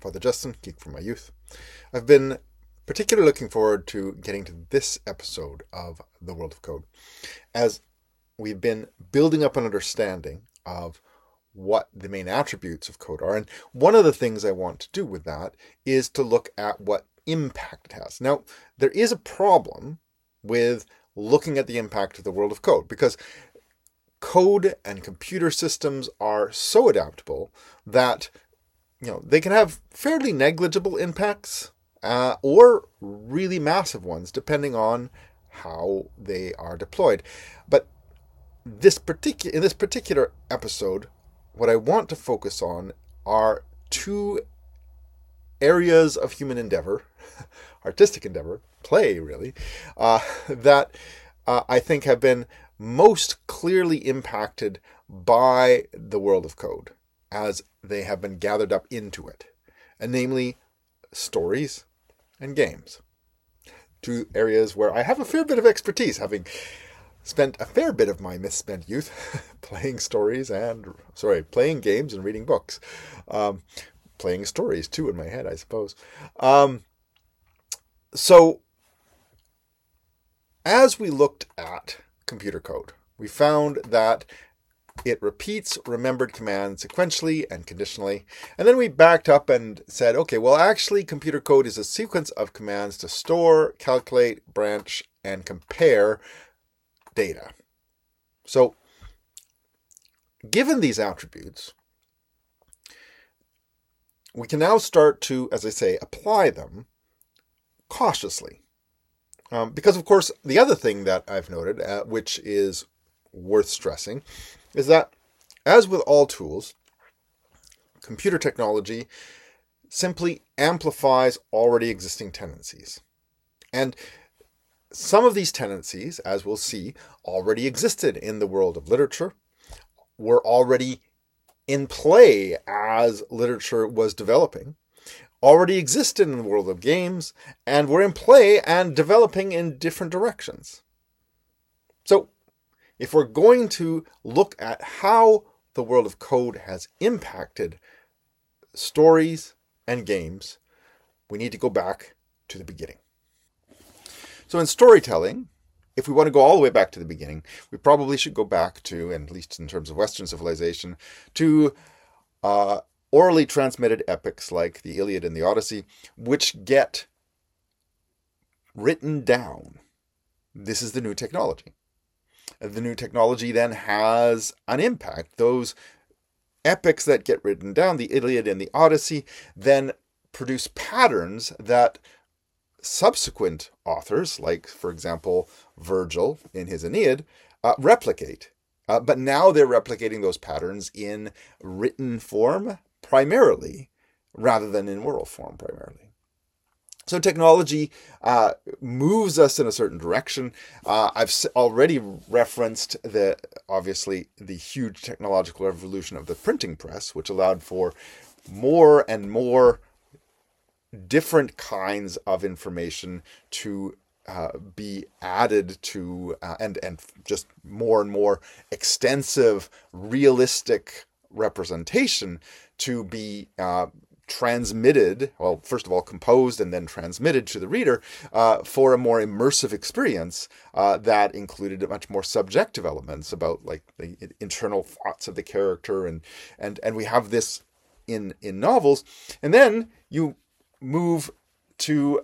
Father Justin, geek from my youth. I've been particularly looking forward to getting to this episode of The World of Code, as we've been building up an understanding of what the main attributes of code are. And one of the things I want to do with that is to look at what impact it has. Now, there is a problem with looking at the impact of the world of code, because code and computer systems are so adaptable that they can have fairly negligible impacts or really massive ones, depending on how they are deployed. But in this particular episode, what I want to focus on are two areas of human endeavor, artistic endeavor, play really, that I think have been most clearly impacted by the world of code as they have been gathered up into it, and namely stories and games. Two areas where I have a fair bit of expertise, having spent a fair bit of my misspent youth playing games and reading books. Playing stories too in my head, I suppose. So as we looked at computer code, we found that it repeats remembered commands sequentially and conditionally. And then we backed up and said, okay, well, actually, computer code is a sequence of commands to store, calculate, branch, and compare data. So, given these attributes, we can now start to, as I say, apply them cautiously. Because, of course, the other thing that I've noted, which is worth stressing, is that, as with all tools, computer technology simply amplifies already existing tendencies. And some of these tendencies, as we'll see, already existed in the world of literature, were already in play as literature was developing, already existed in the world of games, and were in play and developing in different directions. So, if we're going to look at how the world of code has impacted stories and games, we need to go back to the beginning. So in storytelling, if we want to go all the way back to the beginning, we probably should go back to, and at least in terms of Western civilization, to orally transmitted epics like the Iliad and the Odyssey, which get written down. This is the new technology. The new technology then has an impact. Those epics that get written down, the Iliad and the Odyssey, then produce patterns that subsequent authors, like, for example, Virgil in his Aeneid, replicate. But now they're replicating those patterns in written form primarily, rather than in oral form primarily. So technology moves us in a certain direction. I've already referenced obviously the huge technological revolution of the printing press, which allowed for more and more different kinds of information to be added to, and just more and more extensive, realistic representation to be transmitted, well, first of all, composed and then transmitted to the reader for a more immersive experience that included much more subjective elements about like the internal thoughts of the character, and we have this in novels. And then you move to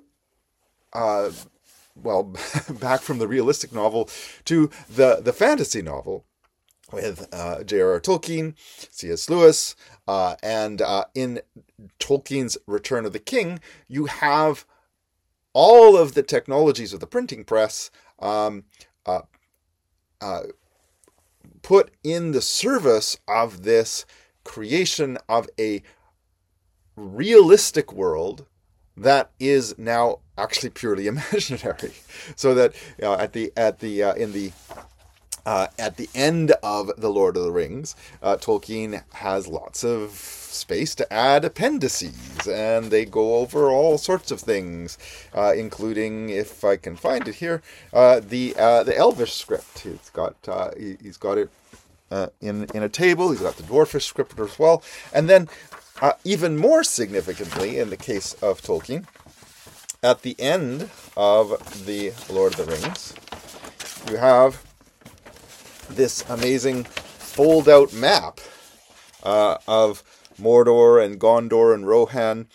back from the realistic novel to the fantasy novel with J.R.R. Tolkien, C.S. Lewis, and in Tolkien's Return of the King, you have all of the technologies of the printing press put in the service of this creation of a realistic world that is now actually purely imaginary. So that at the end of The Lord of the Rings, Tolkien has lots of space to add appendices, and they go over all sorts of things, including, if I can find it here, the Elvish script. He's got it in a table. He's got the Dwarfish script as well, and then Even more significantly, in the case of Tolkien, at the end of the Lord of the Rings, you have this amazing fold-out map of Mordor and Gondor and Rohan,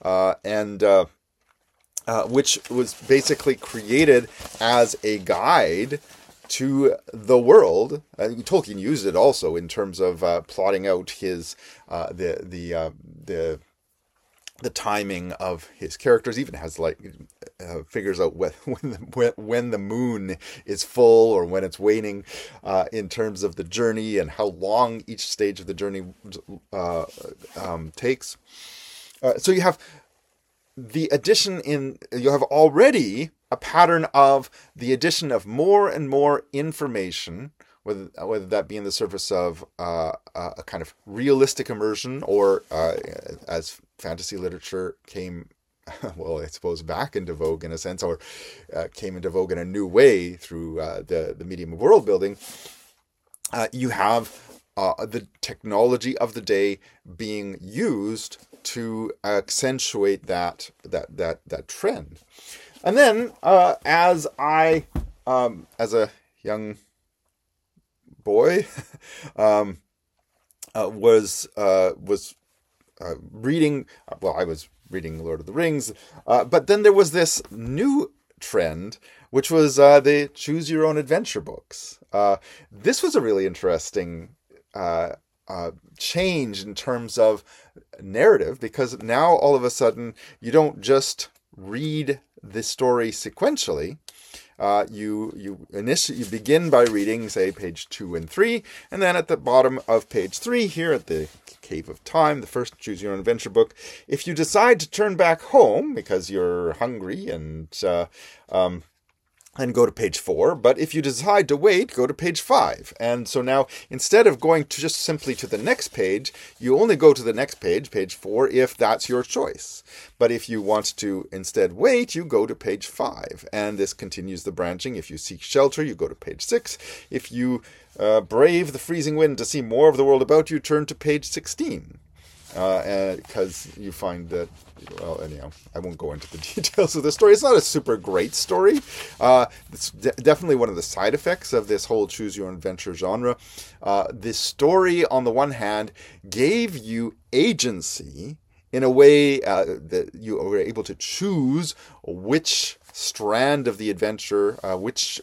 which was basically created as a guide to the world. Tolkien used it also in terms of plotting out his the timing of his characters. Even has figures out when the moon is full or when it's waning, in terms of the journey and how long each stage of the journey takes. So you have the addition you have already a pattern of the addition of more and more information, whether that be in the service of a kind of realistic immersion, or as fantasy literature came, well, I suppose, back into vogue in a sense, or came into vogue in a new way through the medium of world building. You have the technology of the day being used to accentuate that trend. And then, as a young boy, was reading. Well, I was reading Lord of the Rings, but then there was this new trend, which was the choose your own adventure books. This was a really interesting change in terms of narrative, because now all of a sudden you don't just read the story sequentially. You begin by reading, say, page 2 and 3, and then at the bottom of page 3, here at the Cave of Time, the first Choose Your Own Adventure book, if you decide to turn back home because you're hungry and go to page 4, but if you decide to wait, go to page 5. And so now, instead of going to just simply to the next page, you only go to the next page, page 4, if that's your choice. But if you want to instead wait, you go to page 5. And this continues the branching. If you seek shelter, you go to page 6. If you brave the freezing wind to see more of the world about you, turn to page 16. Because you find that, well, anyhow, I won't go into the details of the story. It's not a super great story. It's definitely one of the side effects of this whole choose your own adventure genre. This story, on the one hand, gave you agency in a way that you were able to choose which strand of the adventure, which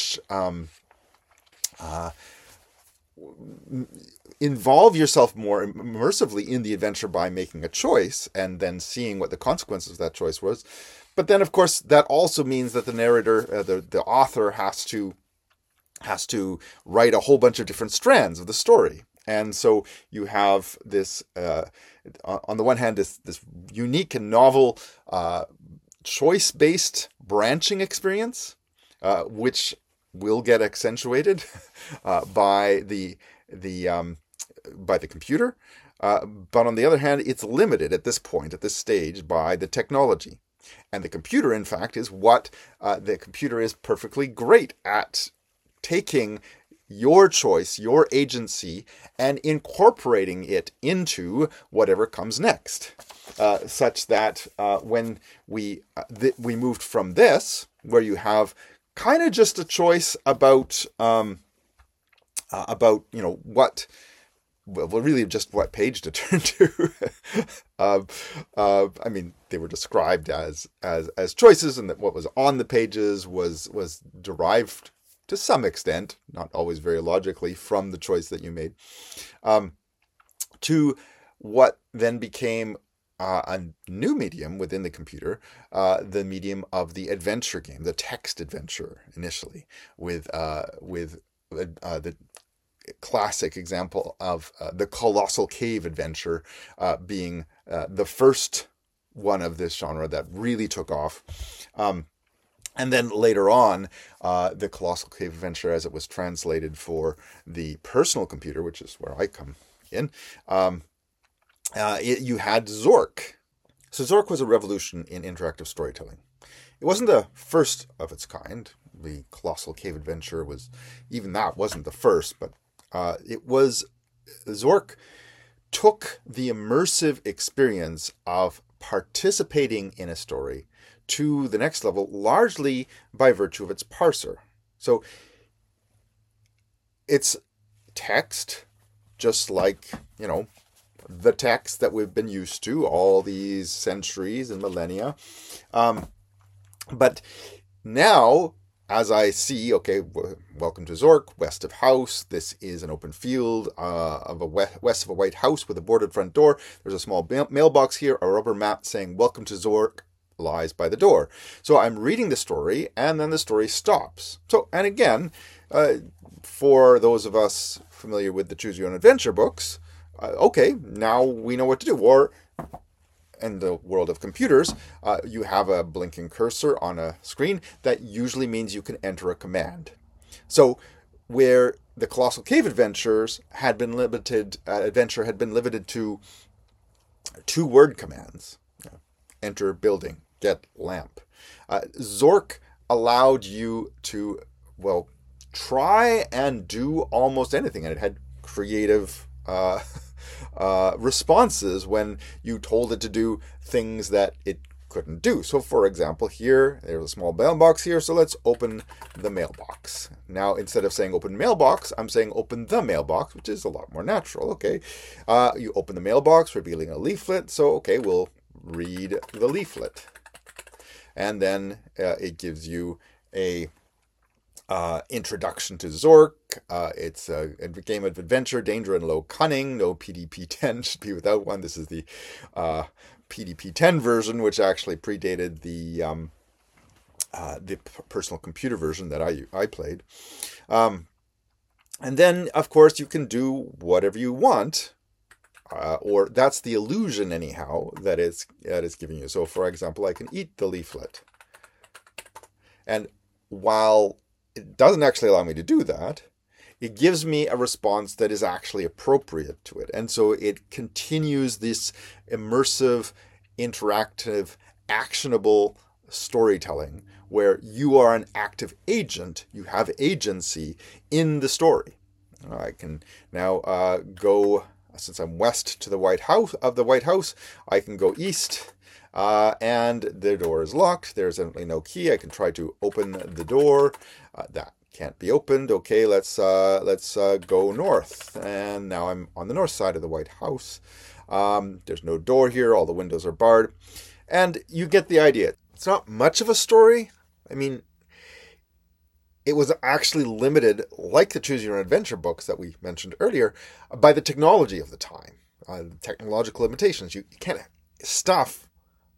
involve yourself more immersively in the adventure by making a choice and then seeing what the consequences of that choice was. But then, of course, that also means that the narrator, the author, has to write a whole bunch of different strands of the story. And so you have this, on the one hand, this unique and novel choice-based branching experience, which will get accentuated by the computer, but on the other hand, it's limited at this point, at this stage, by the technology. And the computer, in fact, is the computer is perfectly great at taking your choice, your agency, and incorporating it into whatever comes next, such that when we moved from this, where you have kind of just a choice about what. Well, really just what page to turn to. I mean, they were described as choices, and that what was on the pages was derived to some extent, not always very logically, from the choice that you made, to what then became a new medium within the computer, the medium of the adventure game, the text adventure initially, with the classic example of the Colossal Cave adventure being the first one of this genre that really took off. And then later on, the Colossal Cave adventure, as it was translated for the personal computer, which is where I come in, you had Zork. So Zork was a revolution in interactive storytelling. It wasn't the first of its kind. The Colossal Cave adventure wasn't the first, but Zork took the immersive experience of participating in a story to the next level, largely by virtue of its parser. So it's text, just like, the text that we've been used to all these centuries and millennia. But now, as I see, okay, welcome to Zork, west of house. This is an open field west of a white house with a boarded front door. There's a small mailbox here, a rubber mat saying, welcome to Zork lies by the door. So I'm reading the story, and then the story stops. So, and again, for those of us familiar with the Choose Your Own Adventure books, okay, now we know what to do. Or in the world of computers, you have a blinking cursor on a screen that usually means you can enter a command. So where the Colossal Cave Adventures had been limited to 2-word commands, enter building, get lamp, Zork allowed you to, try and do almost anything, and it had creative responses when you told it to do things that it couldn't do. So for example, here, there's a small mailbox here, so let's open the mailbox. Now, instead of saying open mailbox, I'm saying open the mailbox, which is a lot more natural. Okay, you open the mailbox, revealing a leaflet, so okay, we'll read the leaflet. And then it gives you a introduction to Zork. It's a game of adventure, danger, and low cunning. No PDP-10, should be without one. This is the PDP-10 version, which actually predated the personal computer version that I played. And then, of course, you can do whatever you want. Or that's the illusion, anyhow, that it's giving you. So, for example, I can eat the leaflet. And while it doesn't actually allow me to do that, it gives me a response that is actually appropriate to it. And so it continues this immersive, interactive, actionable storytelling where you are an active agent. You have agency in the story. I can now go, since I'm west to the White House, I can go east. And the door is locked. There's evidently no key. I can try to open the door. That can't be opened. Okay, let's go north. And now I'm on the north side of the White House. There's no door here. All the windows are barred. And you get the idea. It's not much of a story. I mean, it was actually limited, like the Choose Your Own Adventure books that we mentioned earlier, by the technology of the time. Technological limitations. You can't stuff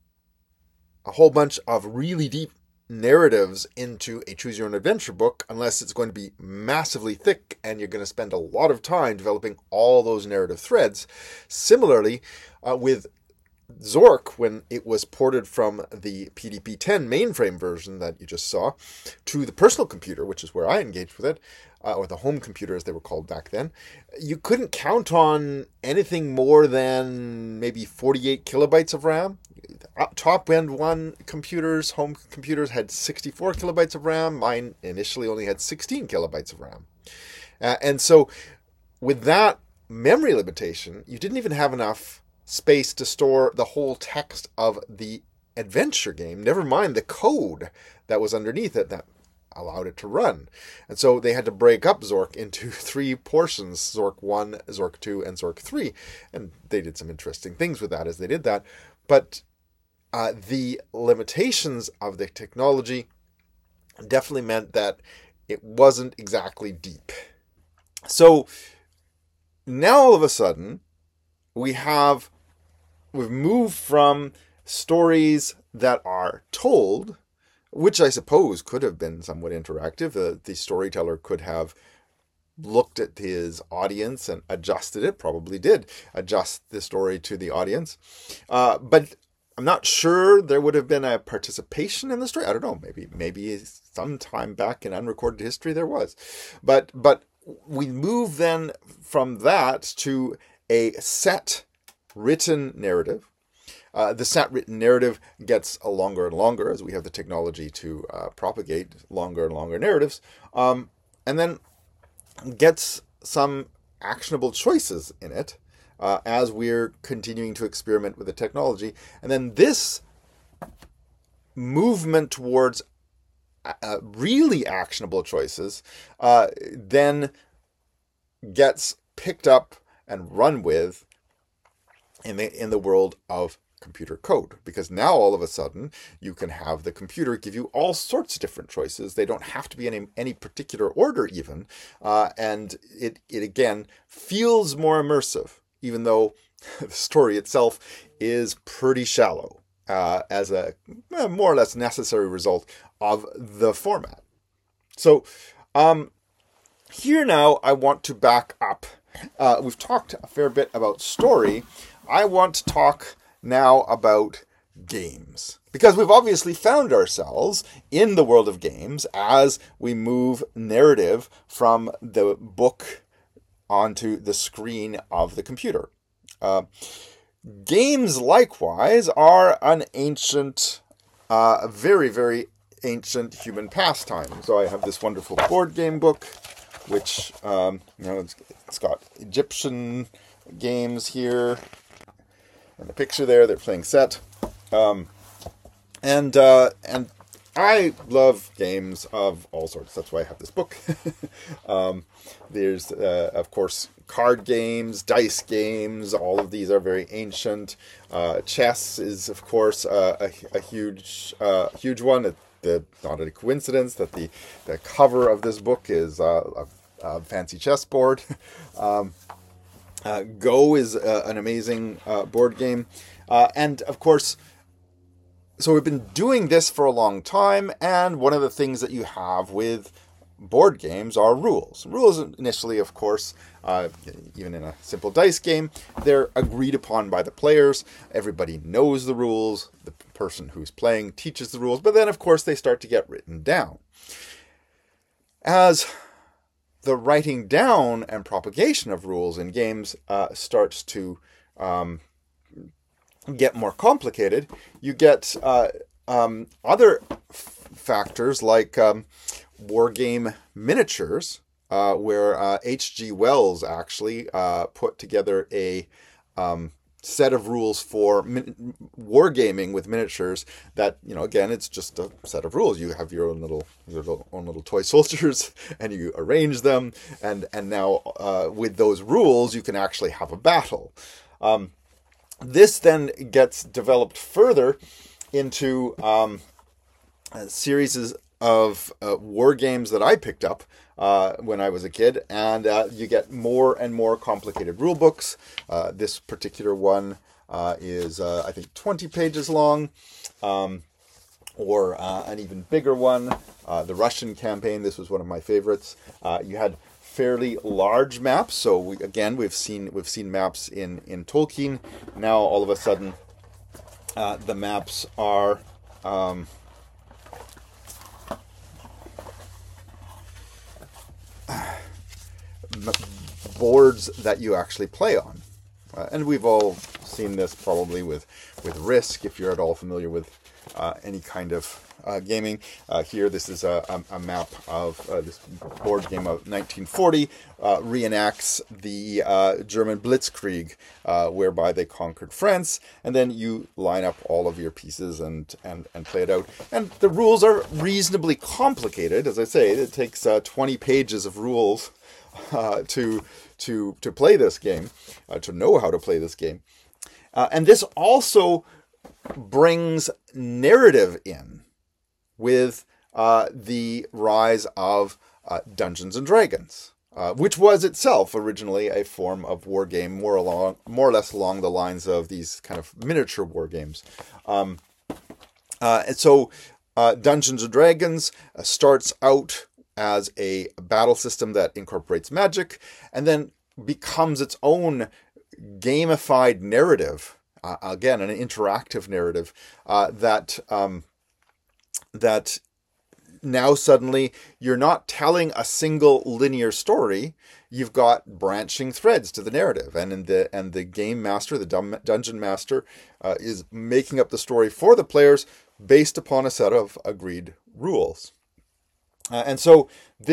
a whole bunch of really deep narratives into a Choose Your Own Adventure book unless it's going to be massively thick and you're going to spend a lot of time developing all those narrative threads. Similarly, with Zork, when it was ported from the PDP-10 mainframe version that you just saw to the personal computer, which is where I engaged with it, or the home computer as they were called back then, you couldn't count on anything more than maybe 48 kilobytes of RAM. Top end home computers had 64 kilobytes of RAM. Mine initially only had 16 kilobytes of RAM. And so with that memory limitation, you didn't even have enough space to store the whole text of the adventure game, never mind the code that was underneath it that allowed it to run. And so they had to break up Zork into 3 portions, Zork 1, Zork 2, and Zork 3. And they did some interesting things with that as they did that. But the limitations of the technology definitely meant that it wasn't exactly deep. So now all of a sudden, we've moved from stories that are told, which I suppose could have been somewhat interactive. The storyteller could have looked at his audience and adjusted it, probably did adjust the story to the audience. But I'm not sure there would have been a participation in the story. I don't know, maybe sometime back in unrecorded history there was. But we move then from that to a set written narrative. The set written narrative gets longer and longer as we have the technology to propagate longer and longer narratives, and then gets some actionable choices in it as we're continuing to experiment with the technology. And then this movement towards really actionable choices then gets picked up and run with in the world of computer code, because now all of a sudden you can have the computer give you all sorts of different choices. They don't have to be in any particular order even, and it again feels more immersive, even though the story itself is pretty shallow as a more or less necessary result of the format. So here now I want to back up. We've talked a fair bit about story. I want to talk now about games, because we've obviously found ourselves in the world of games as we move narrative from the book onto the screen of the computer. Games, likewise, are an ancient, very, very ancient human pastime. So I have this wonderful board game book, which, it's got Egyptian games here. And the picture there, they're playing Set. And I love games of all sorts. That's why I have this book. There's, of course, card games, dice games. All of these are very ancient. Chess is, of course, a huge one. Not a coincidence that the cover of this book is a fancy chessboard. Go is an amazing board game. And, of course, so we've been doing this for a long time, and one of the things that you have with board games are rules. Rules initially, of course, even in a simple dice game, they're agreed upon by the players. Everybody knows the rules. The person who's playing teaches the rules, but then, of course, they start to get written down. As the writing down and propagation of rules in games starts to get more complicated, you get other factors like wargame miniatures, where H.G. Wells actually put together a set of rules for wargaming with miniatures that, again, it's just a set of rules. You have your own little toy soldiers, and you arrange them, and now with those rules you can actually have a battle. This then gets developed further into series of war games that I picked up when I was a kid, and you get more and more complicated rule books. This particular one is, I think, 20 pages long, or an even bigger one, the Russian campaign. This was one of my favorites. You had fairly large maps, so we've seen maps in Tolkien. Now all of a sudden, the maps are boards that you actually play on, and we've all seen this probably with Risk, if you're at all familiar with any kind of gaming. Here, this is a map of this board game of 1940, reenacts the German Blitzkrieg, whereby they conquered France, and then you line up all of your pieces and play it out. And the rules are reasonably complicated. As I say, it takes 20 pages of rules to play this game, to know how to play this game. And this also brings narrative in with the rise of Dungeons and Dragons, which was itself originally a form of war game, more or less along the lines of these kind of miniature war games. And so Dungeons and Dragons starts out as a battle system that incorporates magic, and then becomes its own gamified narrative. Again, an interactive narrative that now suddenly you're not telling a single linear story. You've got branching threads to the narrative, and the game master, the dungeon master, is making up the story for the players based upon a set of agreed rules. And so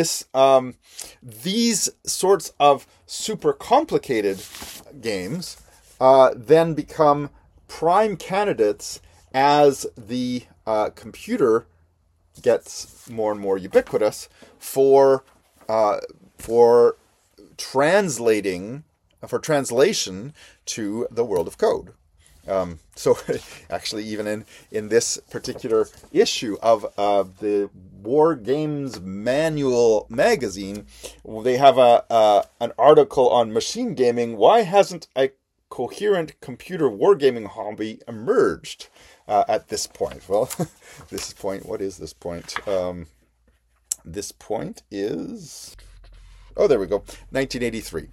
these sorts of super complicated games then become prime candidates as the computer gets more and more ubiquitous for translation to the world of code. So actually, even in this particular issue of the War Games Manual magazine, they have an article on machine gaming. Why hasn't a coherent computer wargaming hobby emerged at this point? Well, this point, what is this point? This point is, oh, there we go, 1983.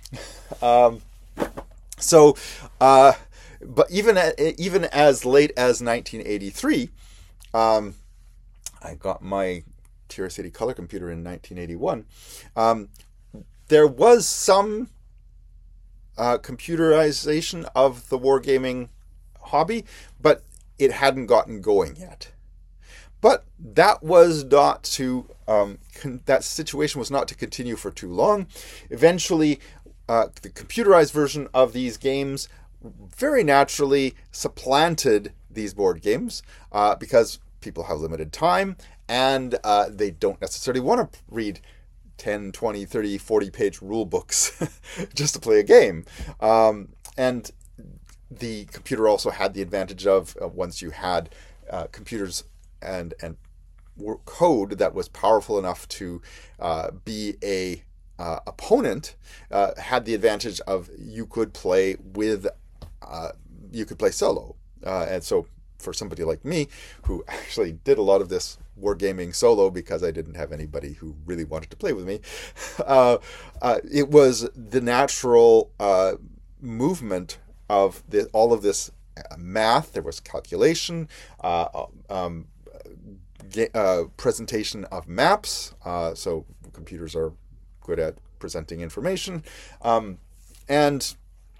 But even as late as 1983, I got my TRS-80 color computer in 1981. There was some computerization of the wargaming hobby, but it hadn't gotten going yet. But that was not to that situation was not to continue for too long. Eventually, the computerized version of these games very naturally supplanted these board games because people have limited time and they don't necessarily want to read 10, 20, 30, 40 page rule books just to play a game. And the computer also had the advantage of once you had computers and code that was powerful enough to be a opponent, had the advantage of you could play solo. And so for somebody like me, who actually did a lot of this wargaming solo because I didn't have anybody who really wanted to play with me, it was the natural movement of all of this math. There was calculation, presentation of maps. So computers are good at presenting information. And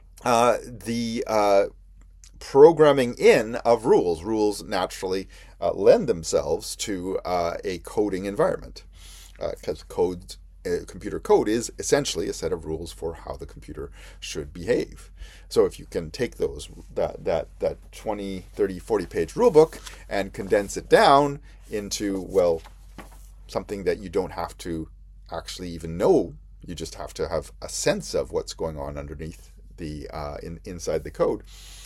the programming in of rules. Rules naturally lend themselves to a coding environment because computer code is essentially a set of rules for how the computer should behave. So if you can take that 20, 30, 40 page rule book and condense it down into, well, something that you don't have to actually even know, you just have to have a sense of what's going on underneath the inside the code,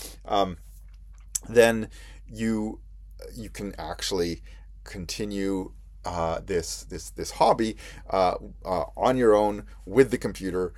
then you can actually continue this hobby on your own with the computer,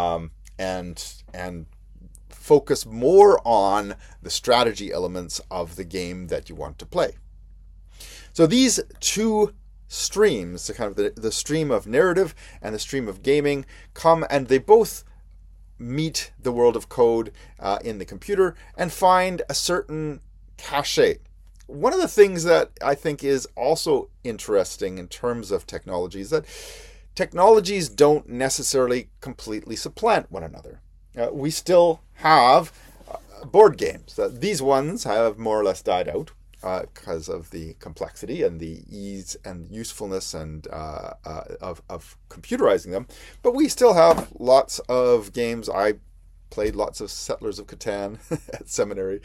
and focus more on the strategy elements of the game that you want to play. So these two streams, the kind of the stream of narrative and the stream of gaming, come, and they both meet the world of code in the computer and find a certain cachet. One of the things that I think is also interesting in terms of technology is that technologies don't necessarily completely supplant one another. We still have board games. These ones have more or less died out because of the complexity and the ease and usefulness and of computerizing them. But we still have lots of games. I played lots of Settlers of Catan at seminary,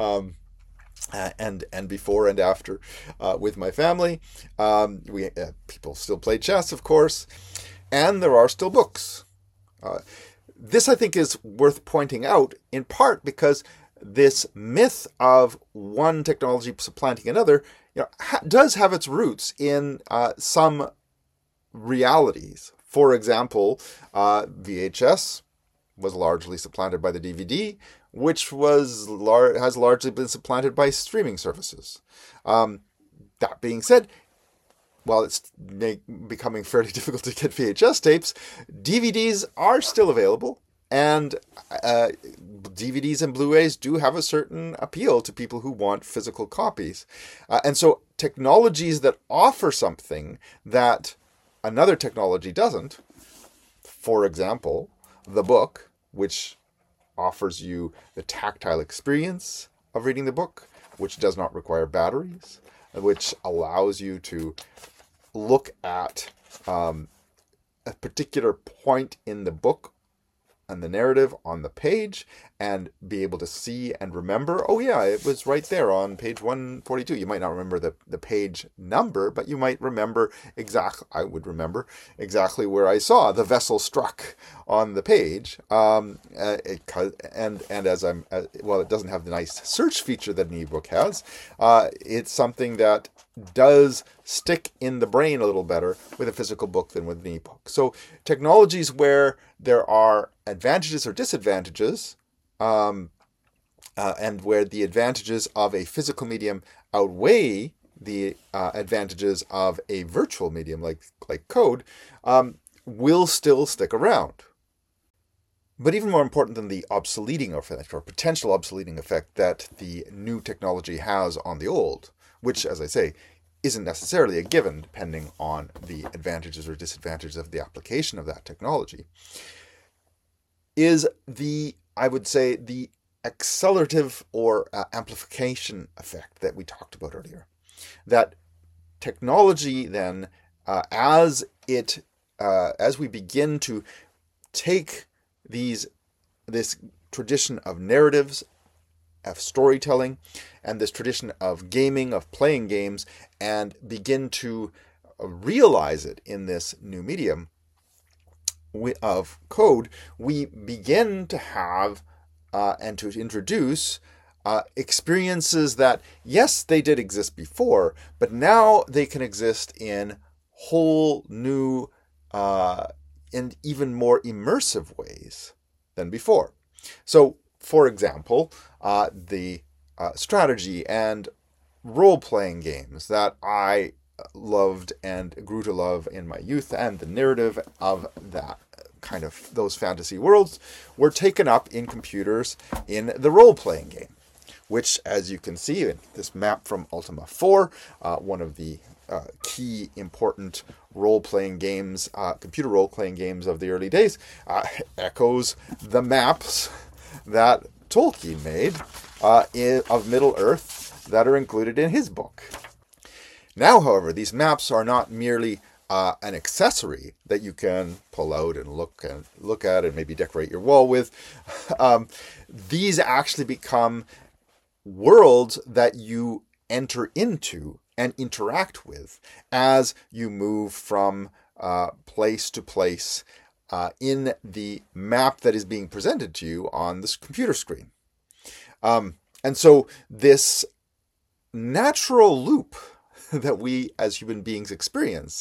and before and after with my family. People still play chess, of course, and there are still books. This, I think, is worth pointing out, in part because this myth of one technology supplanting another, does have its roots in some realities. For example, VHS was largely supplanted by the DVD, which has largely been supplanted by streaming services. That being said, while it's becoming fairly difficult to get VHS tapes, DVDs are still available, and DVDs and Blu-rays do have a certain appeal to people who want physical copies. And so technologies that offer something that another technology doesn't, for example, the book, which offers you the tactile experience of reading the book, which does not require batteries, which allows you to look at a particular point in the book and the narrative on the page and be able to see and remember, oh yeah, it was right there on page 142. You might not remember the page number, but you might remember I would remember exactly where I saw the vessel struck on the page. And as it doesn't have the nice search feature that an ebook has. It's something that does stick in the brain a little better with a physical book than with an ebook. So technologies where there are advantages or disadvantages, and where the advantages of a physical medium outweigh the advantages of a virtual medium like code, will still stick around. But even more important than the obsoleting effect or potential obsoleting effect that the new technology has on the old, which, as I say, isn't necessarily a given depending on the advantages or disadvantages of the application of that technology, is I would say, the accelerative or amplification effect that we talked about earlier. That technology then, as we begin to take this tradition of narratives, of storytelling, and this tradition of gaming, of playing games, and begin to realize it in this new medium of code, we begin to have and to introduce experiences that, yes, they did exist before, but now they can exist in whole new and even more immersive ways than before. So, for example, the strategy and role-playing games that I loved and grew to love in my youth, and the narrative of that kind of those fantasy worlds were taken up in computers in the role-playing game, which, as you can see in this map from Ultima 4, one of the key important role-playing games, computer role-playing games of the early days, echoes the maps that Tolkien made of Middle-earth that are included in his book. Now, however, these maps are not merely an accessory that you can pull out and look at and maybe decorate your wall with. These actually become worlds that you enter into and interact with as you move from place to place in the map that is being presented to you on this computer screen. And so this natural loop that we as human beings experience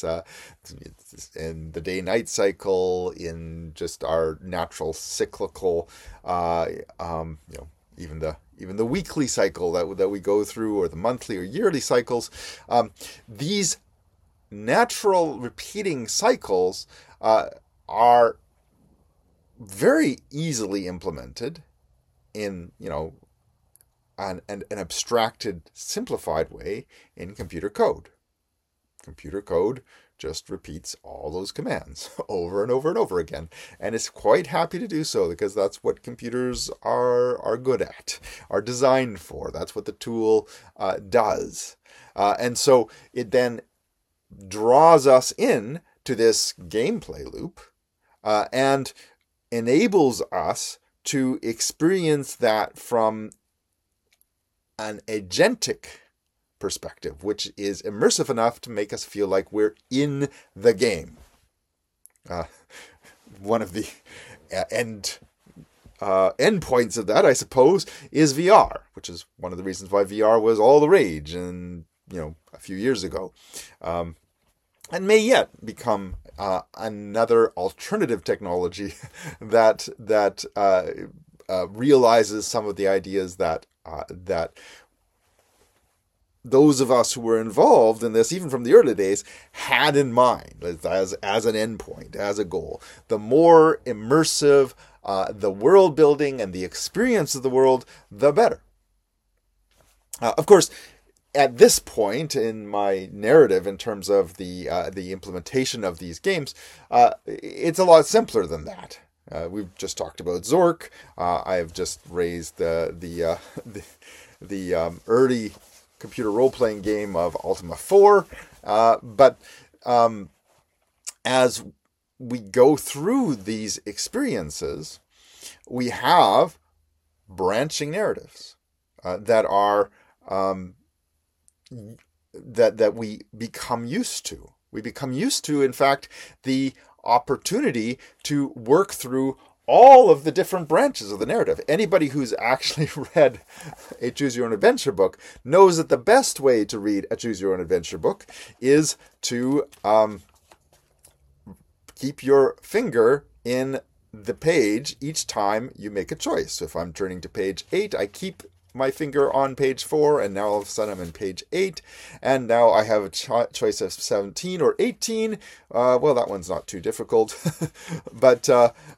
in the day-night cycle, in just our natural cyclical, even the weekly cycle that we go through, or the monthly or yearly cycles, these natural repeating cycles are very easily implemented in an abstracted, simplified way in computer code. Computer code just repeats all those commands over and over and over again, and it's quite happy to do so because that's what computers are good at, are designed for. That's what the tool does, and so it then draws us in to this gameplay loop and enables us to experience that from an agentic perspective, which is immersive enough to make us feel like we're in the game. One of the end points of that, I suppose, is VR, which is one of the reasons why VR was all the rage and a few years ago, and may yet become another alternative technology that realizes some of the ideas that those of us who were involved in this, even from the early days, had in mind as an endpoint, as a goal. The more immersive the world building and the experience of the world, the better. Of course, at this point in my narrative, in terms of the implementation of these games, it's a lot simpler than that. We've just talked about Zork. I've just raised the early computer role-playing game of Ultima 4. But as we go through these experiences, we have branching narratives that are that we become used to. We become used to, in fact, the opportunity to work through all of the different branches of the narrative. Anybody who's actually read a Choose Your Own Adventure book knows that the best way to read a Choose Your Own Adventure book is to keep your finger in the page each time you make a choice. So if I'm turning to page 8, I keep my finger on page 4, and now all of a sudden I'm in page 8, and now I have a choice of 17 or 18. Well, that one's not too difficult, but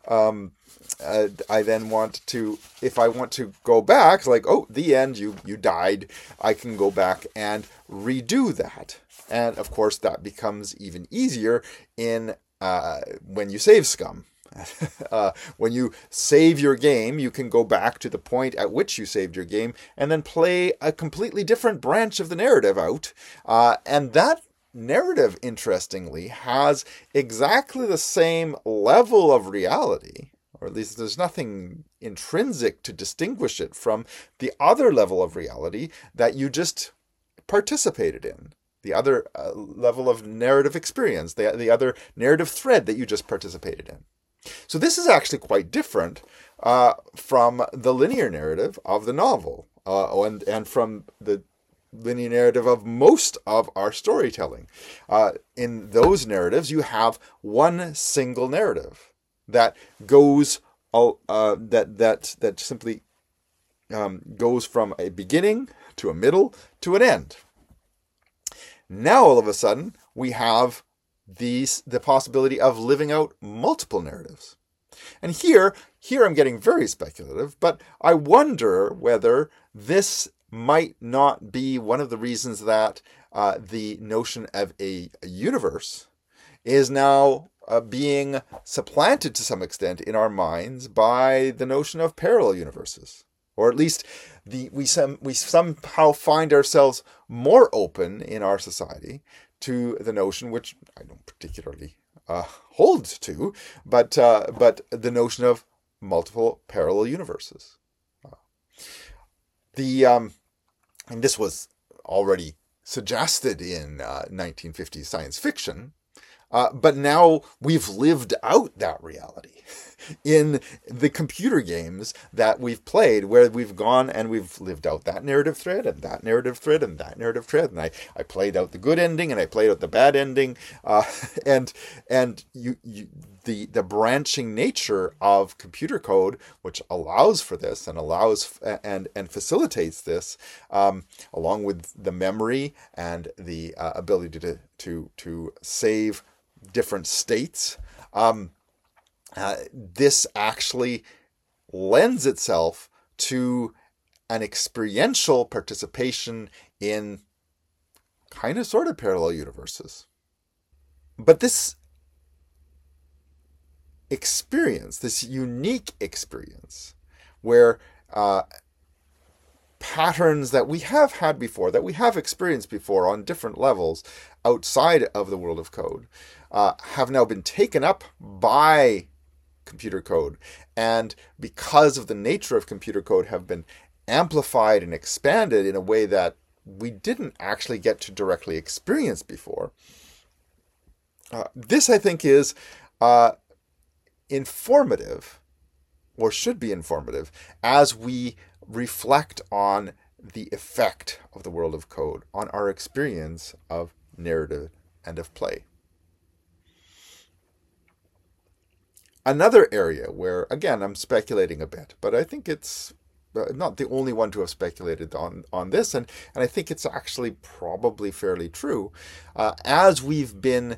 I then want to, if I want to go back, like, oh, the end, you died, I can go back and redo that. And of course, that becomes even easier in when you save Scum. When you save your game, you can go back to the point at which you saved your game and then play a completely different branch of the narrative out. And that narrative, interestingly, has exactly the same level of reality, or at least there's nothing intrinsic to distinguish it from the other level of reality that you just participated in. The other level of narrative experience, the other narrative thread that you just participated in. So this is actually quite different from the linear narrative of the novel and from the linear narrative of most of our storytelling. In those narratives, you have one single narrative that goes that simply goes from a beginning to a middle to an end. Now, all of a sudden, we have the possibility of living out multiple narratives. And here I'm getting very speculative, but I wonder whether this might not be one of the reasons that the notion of a universe is now being supplanted to some extent in our minds by the notion of parallel universes. Or at least we somehow find ourselves more open in our society to the notion, which I don't particularly hold to, but the notion of multiple parallel universes. And this was already suggested in 1950s science fiction, but now we've lived out that reality in the computer games that we've played, where we've gone and we've lived out that narrative thread and that narrative thread and that narrative thread. And I played out the good ending and I played out the bad ending. And the branching nature of computer code, which allows for this and allows and facilitates this, along with the memory and the ability to save different states, this actually lends itself to an experiential participation in kind of sort of parallel universes. But this experience, this unique experience, where patterns that we have had before, that we have experienced before on different levels outside of the world of code, have now been taken up by computer code, and because of the nature of computer code, have been amplified and expanded in a way that we didn't actually get to directly experience before. This, I think, is informative, or should be informative, as we reflect on the effect of the world of code on our experience of narrative and of play. Another area where, again, I'm speculating a bit, but I think it's not the only one to have speculated on this, and I think it's actually probably fairly true. As we've been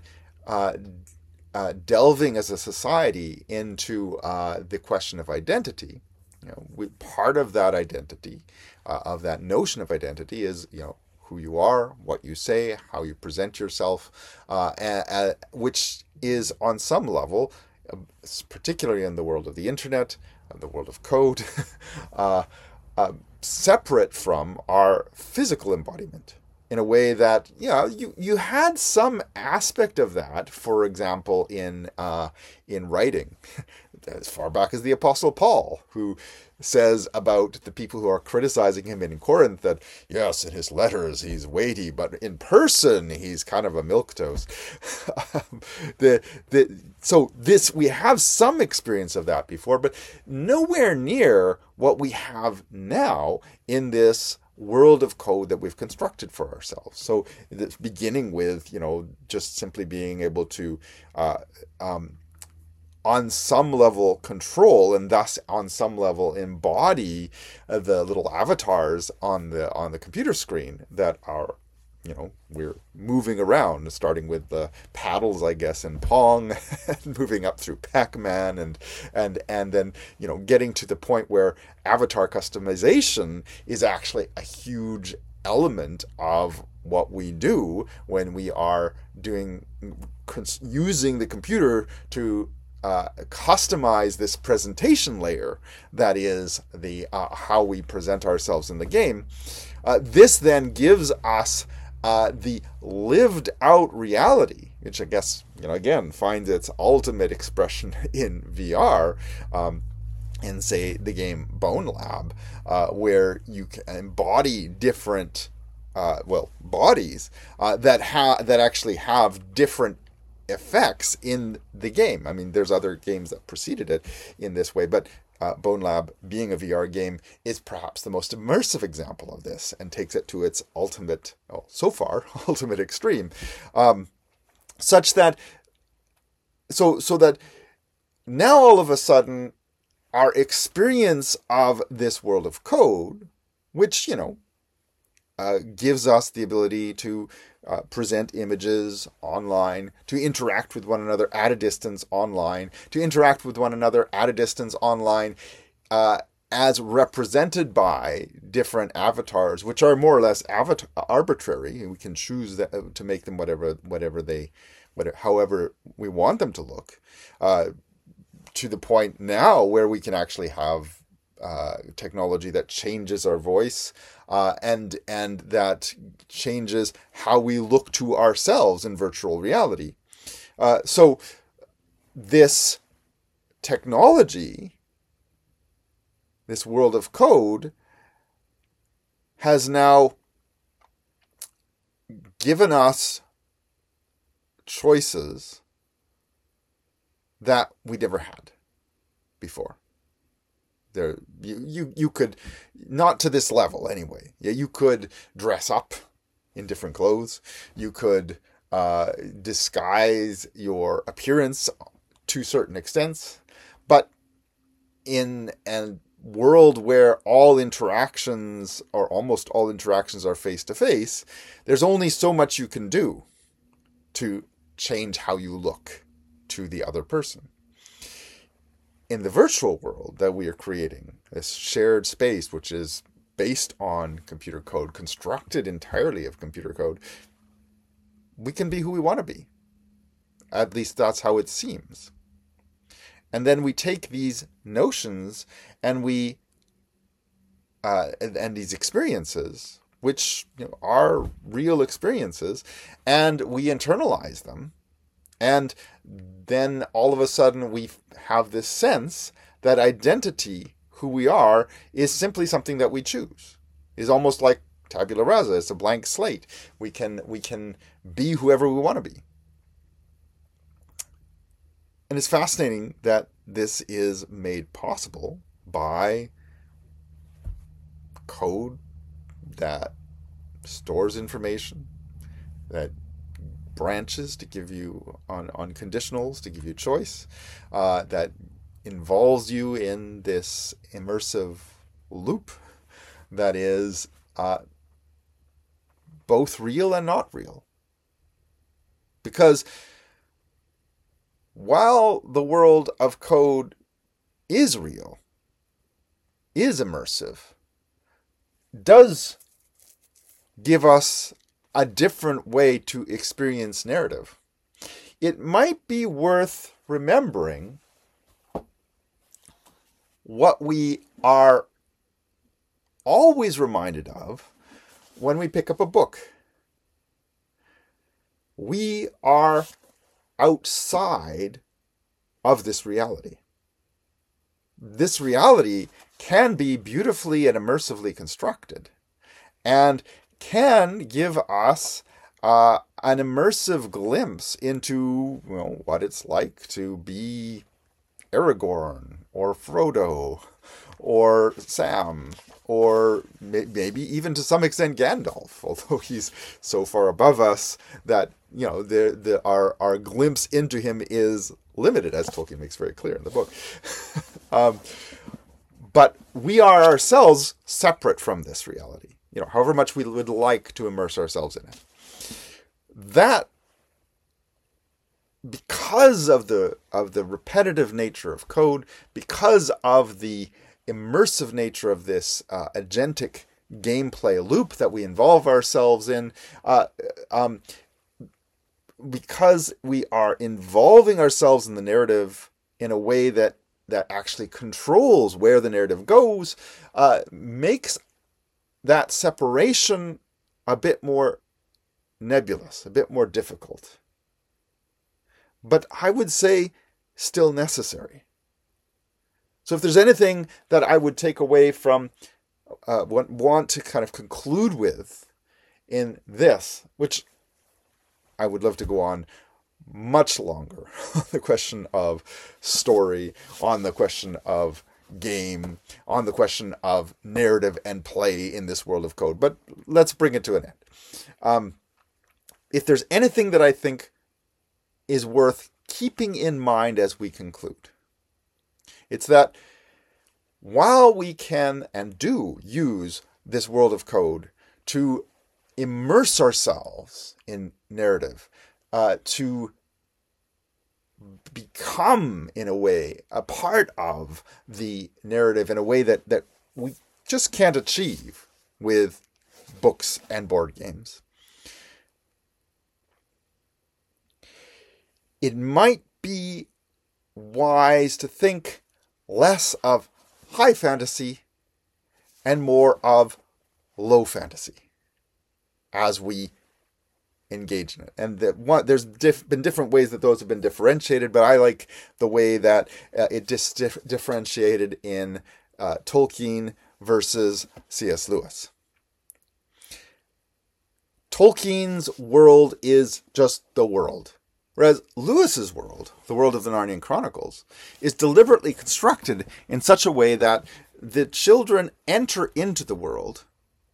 delving as a society into the question of identity, part of that identity, of that notion of identity, is who you are, what you say, how you present yourself, which is on some level, particularly in the world of the internet and the world of code, separate from our physical embodiment. in a way that, you had some aspect of that, for example, in writing, as far back as the Apostle Paul, who says about the people who are criticizing him in Corinth that, yes, in his letters he's weighty, but in person he's kind of a milquetoast. So we have some experience of that before, but nowhere near what we have now in this world of code that we've constructed for ourselves. So it's beginning with, just simply being able to on some level control, and thus on some level embody the little avatars on the computer screen that are, we're moving around, starting with the paddles, I guess, in Pong, and moving up through Pac-Man, and then, getting to the point where avatar customization is actually a huge element of what we do when we are using the computer to customize this presentation layer that is the how we present ourselves in the game. This then gives us the lived out reality, which I guess, again, finds its ultimate expression in VR, in, say, the game Bone Lab, where you can embody different bodies that actually have different effects in the game. I mean, there's other games that preceded it in this way, but Bone Lab, being a VR game, is perhaps the most immersive example of this and takes it to its ultimate, so far, ultimate extreme, such that, so that now all of a sudden our experience of this world of code, which, gives us the ability to present images online, to interact with one another at a distance online, to interact with one another at a distance online, as represented by different avatars, which are more or less arbitrary. We can choose to make them however we want them to look, to the point now where we can actually have technology that changes our voice, and that changes how we look to ourselves in virtual reality. So this technology, this world of code, has now given us choices that we never had before. You could, not to this level anyway. Yeah, you could dress up in different clothes. You could disguise your appearance to certain extents. But in a world where all interactions, or almost all interactions, are face-to-face, there's only so much you can do to change how you look to the other person. In the virtual world that we are creating, this shared space, which is based on computer code, constructed entirely of computer code, we can be who we want to be. At least that's how it seems. And then we take these notions and and these experiences, which are real experiences, and we internalize them. And then all of a sudden we have this sense that identity, who we are, is simply something that we choose. Is almost like tabula rasa. It's a blank slate. We can be whoever we want to be. And it's fascinating that this is made possible by code that stores information, that branches to give you on conditionals to give you choice, that involves you in this immersive loop that is both real and not real. Because while the world of code is real, is immersive, does give us a different way to experience narrative, it might be worth remembering what we are always reminded of when we pick up a book. we are outside of this reality. This reality can be beautifully and immersively constructed and can give us an immersive glimpse into what it's like to be Aragorn or Frodo or Sam or maybe even to some extent Gandalf, although he's so far above us that our glimpse into him is limited, as Tolkien makes very clear in the book. But we are ourselves separate from this reality. However much we would like to immerse ourselves in it. That, because of the repetitive nature of code, because of the immersive nature of this agentic gameplay loop that we involve ourselves in, because we are involving ourselves in the narrative in a way that actually controls where the narrative goes, makes that separation a bit more nebulous, a bit more difficult. But I would say still necessary. So if there's anything that I would take away from, want to kind of conclude with in this, which I would love to go on much longer, on the question of story, on the question of game, on the question of narrative and play in this world of code. But let's bring it to an end. If there's anything that I think is worth keeping in mind as we conclude, it's that while we can and do use this world of code to immerse ourselves in narrative, to become, in a way, a part of the narrative in a way that we just can't achieve with books and board games, it might be wise to think less of high fantasy and more of low fantasy as we engage in it. And there's been different ways that those have been differentiated, but I like the way that it differentiated in Tolkien versus C.S. Lewis. Tolkien's world is just the world, whereas Lewis's world, the world of the Narnian Chronicles, is deliberately constructed in such a way that the children enter into the world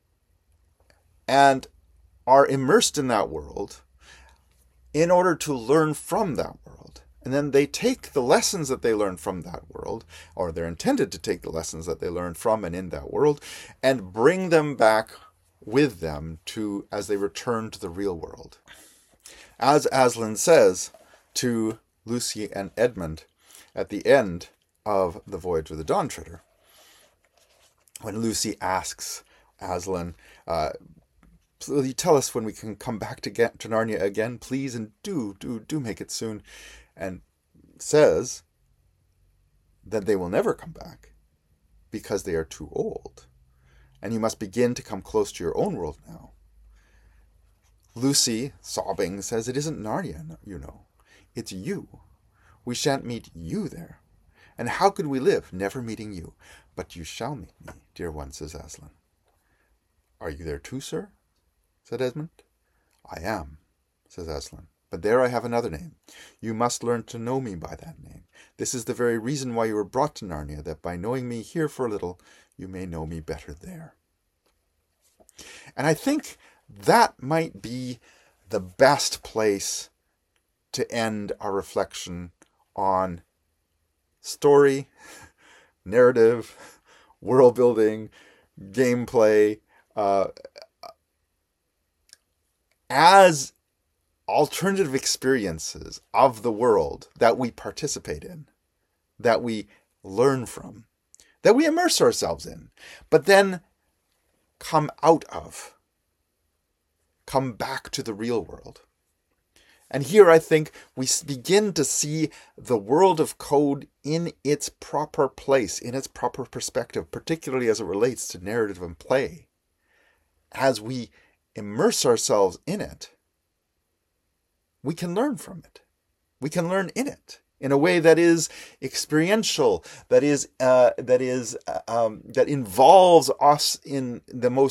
and are immersed in that world in order to learn from that world. And then they take the lessons that they learn from that world, or they're intended to take the lessons that they learn from and in that world, and bring them back with them as they return to the real world. As Aslan says to Lucy and Edmund at the end of The Voyage of the Dawn Treader, when Lucy asks Aslan, will you tell us when we can come back to Narnia again, please? And do make it soon. And says that they will never come back because they are too old. And you must begin to come close to your own world now. Lucy, sobbing, says, it isn't Narnia, It's you. We shan't meet you there. And how could we live, never meeting you? But you shall meet me, dear one, says Aslan. Are you there too, sir? Said Edmund. I am, says Aslan, but there I have another name. You must learn to know me by that name. This is the very reason why you were brought to Narnia, that by knowing me here for a little, you may know me better there. And I think that might be the best place to end our reflection on story, narrative, world building, gameplay, as alternative experiences of the world that we participate in, that we learn from, that we immerse ourselves in, but then come out of, come back to the real world. And here I think we begin to see the world of code in its proper place, in its proper perspective, particularly as it relates to narrative and play. As we immerse ourselves in it, we can learn from it. We can learn in it in a way that is experiential, that involves us in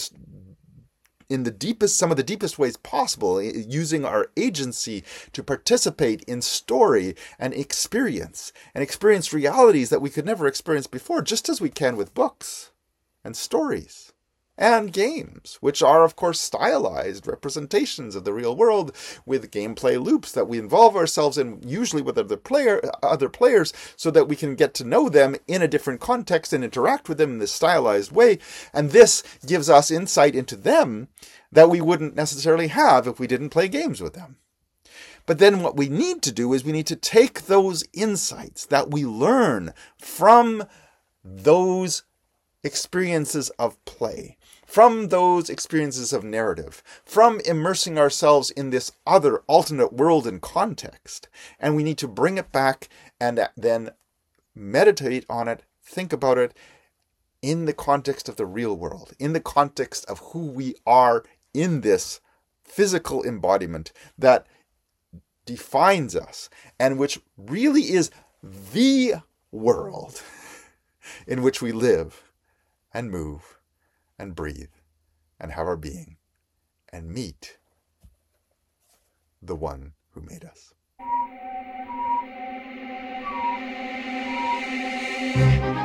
some of the deepest ways possible, using our agency to participate in story and experience realities that we could never experience before, just as we can with books and stories and games, which are, of course, stylized representations of the real world with gameplay loops that we involve ourselves in, usually with other players, so that we can get to know them in a different context and interact with them in this stylized way. And this gives us insight into them that we wouldn't necessarily have if we didn't play games with them. But then what we need to do is we need to take those insights that we learn from those experiences of play, from those experiences of narrative, from immersing ourselves in this other alternate world and context. And we need to bring it back and then meditate on it, think about it in the context of the real world, in the context of who we are in this physical embodiment that defines us and which really is the world in which we live and move and breathe and have our being and meet the one who made us.